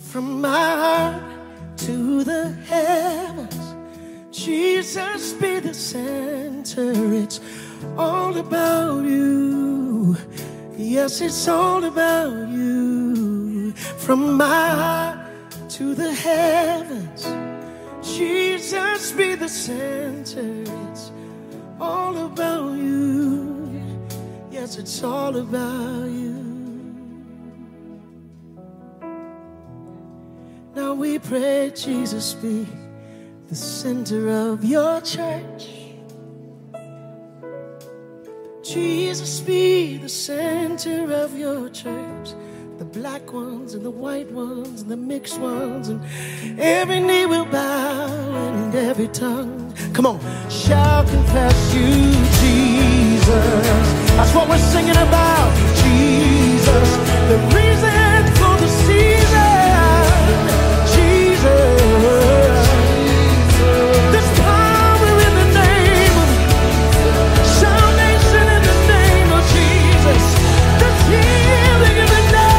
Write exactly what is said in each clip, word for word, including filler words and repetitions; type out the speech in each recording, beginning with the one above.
From my heart to the heavens, Jesus be the center. It's all about you. Yes, it's all about you. From my heart to the heavens, Jesus be the center. It's all about you. Yes, it's all about you. Now we pray, Jesus be the center of your church. Jesus be the center of your church. The black ones and the white ones and the mixed ones, and every knee will bow and every tongue, come on, shall confess you, Jesus. That's what we're singing about, Jesus, the reason for the season, Jesus. There's power in the name, salvation in the name of Jesus. There's healing in the name.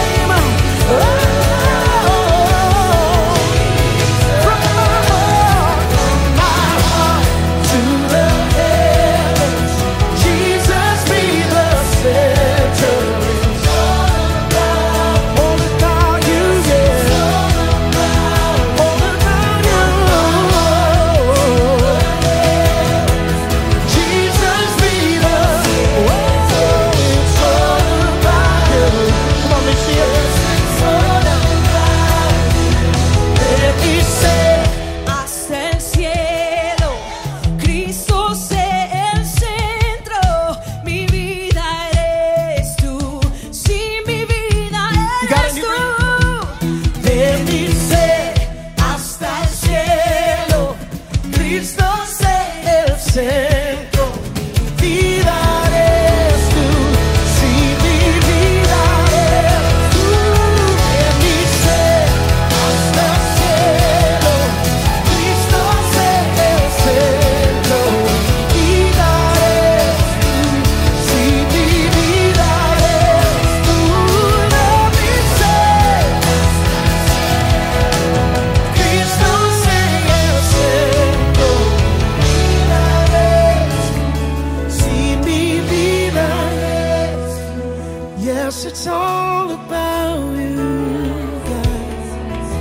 It's all about you, guys.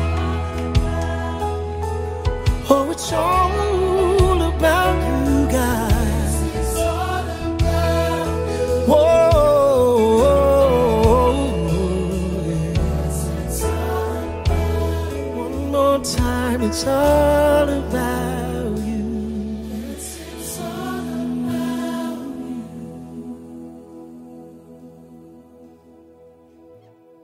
Oh, it's all about you, guys. It's all about you. Whoa, yes. It's all about you. One more time, it's all about you.